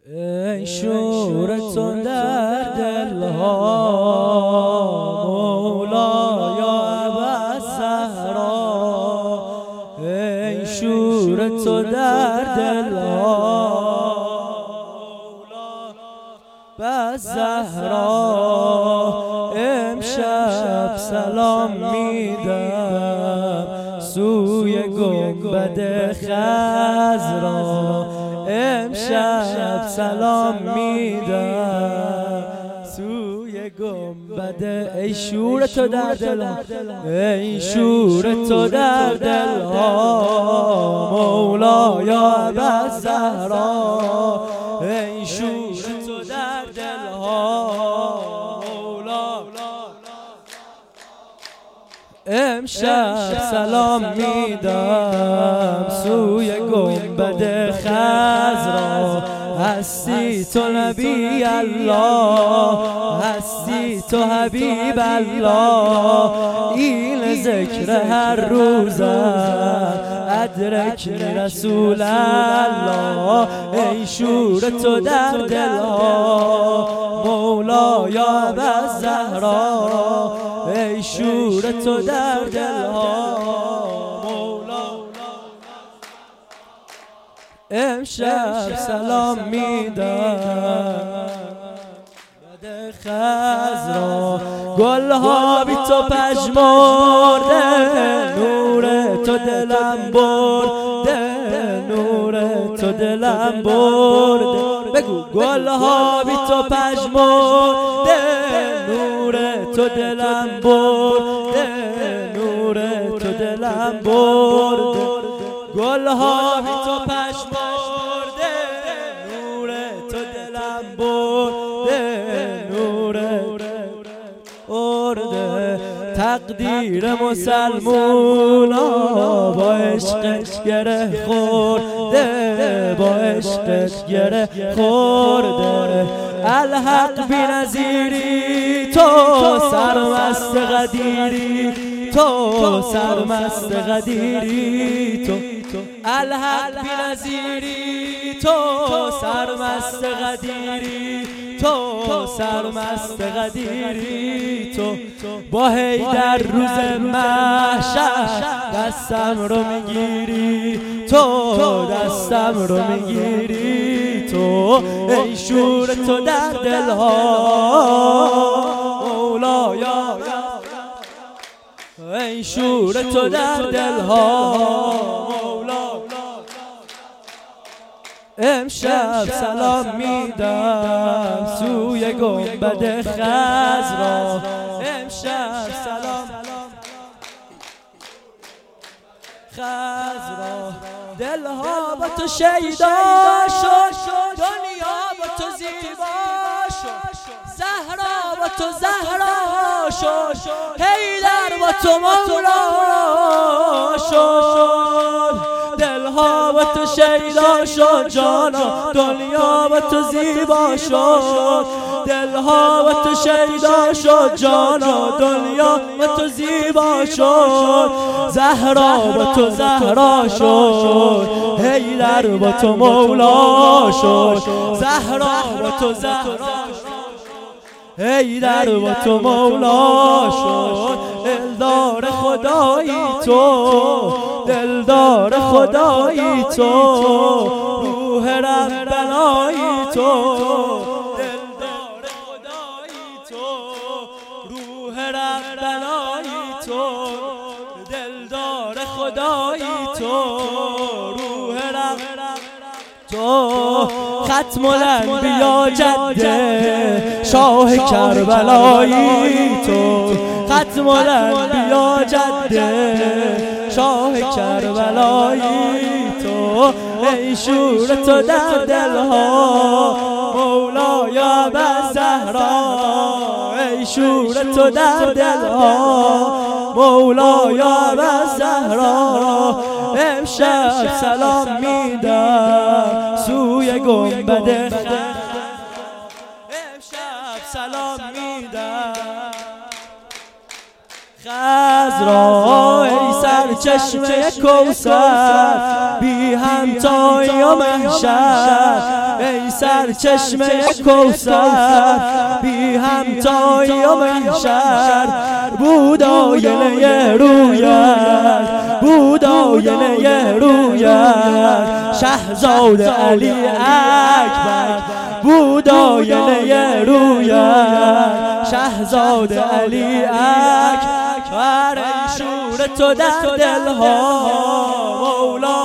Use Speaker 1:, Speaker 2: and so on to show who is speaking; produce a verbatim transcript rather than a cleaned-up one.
Speaker 1: ای شور تو در دلها مولایا ابوالزهرا، ای شور تو در دلها ابوالزهرا. امشب سلام میدم سوی گنبد خضرا، امشب سلام میدم سوی گنبد. ای شور تو در دلها، ای شور تو در دلها مولایا ابوالزهرا، ای شور تو در دلها مولا. امشب سلام میدم سوی گنبد خضرا، هستی تو نبی الله، هستی تو حبیب الله، این ذکر هر روزم ادرک رسول الله. ای شور تو در دلها مولایا ابوالزهرا، ای شور تو در دلها مولا. امشب سلام میدم بد خضرا، گلها بی تو پژمرده، نور تو دلم برده، نور تو دلم برده. بگو گلها بی تو پژمرده، نور تو دلم برده، نور تو دلم برده. گلها بی تو پژمرده، نور تو دلم برده، نور برده. تقدیر مسلمونا با عشقش گره خورده، با عشقش گره خورده. الحق بی نظیری تو سرمست قدیری، تو سرمست قدیری تو. الحق بی نظیری تو سرمست قدیری، تو سرمست قدیری تو. با حیدر روز محشر دستم رو میگیری، تو دستم رو میگیری تو. ای شور تو در دلها مولایا، ای شور تو در دلها مولا. امشب سلام میدم سوی گنبد خضرا، امشب سلام خضرا. دلها با تو شیدا شد، دنیا با تو زیبا شد، زهرا با تو زهرا شد، حیدر با تو مولا شد. دلها با تو شیدا شد جانا، دنیا با تو زیبا شد. دلها با تو شیدا شد جانا، دنیا با تو زیبا شد. زهرا با تو زهرا شد، حیدر با تو مولا شد. زهرا با تو زهرا شد، حیدر با تو مولا شد. دلدار خدایی تو، دلدار خدایی تو، روح ربنایی تو، دلدار خدایی تو، روح ربنایی تو، دلدار خدایی تو، روح ربنایی تو. ختم الانبیا جده شاه کربلایی تو، ختم الانبیا جده شاه کربلایی تو. ای شور تو در دلها مولایا ابوالزهرا، ای شور تو در دلها مولایا ابوالزهرا. امشب سلام میدم سوی گنبد خضرا، امشب سلام میدم خضرا. ای سرچشمه کوثر بی بی همتای و محشر ای سرچشمه کوثر بی همتای و محشر بود آینه رویت بود آینه رویت شهزاده علی اکبر بود آینه رویت شهزاده علی اکبر ای شور تو در دلها مولا